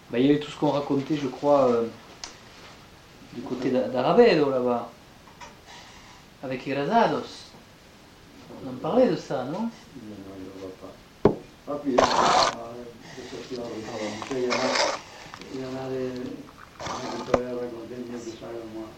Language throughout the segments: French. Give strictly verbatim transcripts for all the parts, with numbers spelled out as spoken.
Ben, il y avait tout ce qu'on racontait, je crois, euh, du côté d'Arabedo là-bas, avec Irazados. On en parlait de ça, non? Non, non, je ne vois pas. Ah, puis, euh, il y en a, il y en a des qui peuvent raconter mieux que ça que moi.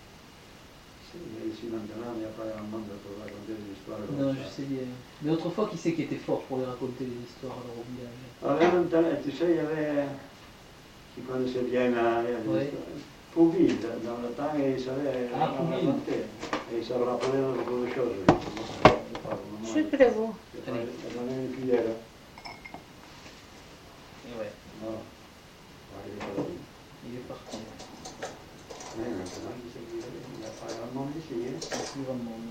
Ici maintenant, il n'y a pas grand monde pour raconter des histoires comme Non, ça. je sais bien. Mais autrefois, qui c'est qui était fort pour les raconter des histoires alors, au village? Alors, maintenant, tu sais, il y avait qui connaissait bien la, la Oui. Pouville, dans le temps, il savait Ah, Pouville. raconter. Et il se rappelait de beaucoup de choses. Sucrez-vous. Il a donné une cuillère. Et ouais, Voilà. Ouais, il est parti. il est parti. Mais maintenant, il sait qu'il n'y a pas grand monde ici. Hein. Il n'y a plus grand monde.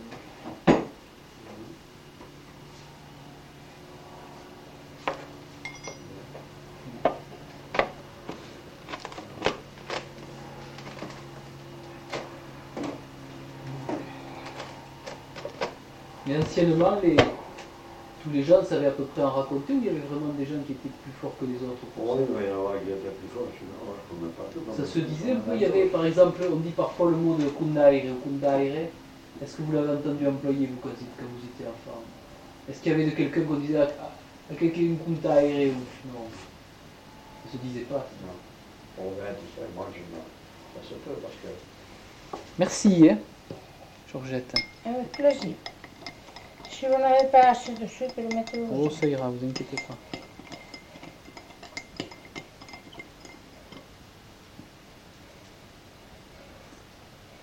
Mais anciennement, les... tous les gens savaient à peu près en raconter, ou il y avait vraiment des gens qui étaient plus forts que les autres pour Oui, ça? il va y avoir qui était plus fort, sinon on ne met pas tout. Ça se disait un peu, il y avait par exemple, on dit parfois le mot de kundaire ou kundaire. Est-ce que vous l'avez entendu employer vous quand, quand vous étiez enfant? Est-ce qu'il y avait de quelqu'un qu'on disait à, à quelqu'un une kundaire ou non? Ça se disait pas. Non. On va tu sais, moi je non. Ça se peut parce que. Merci, hein, Georgette. Avec plaisir. Si vous n'avez pas assez de sucre, mettez-vous. Oh, ça ira, vous inquiétez pas.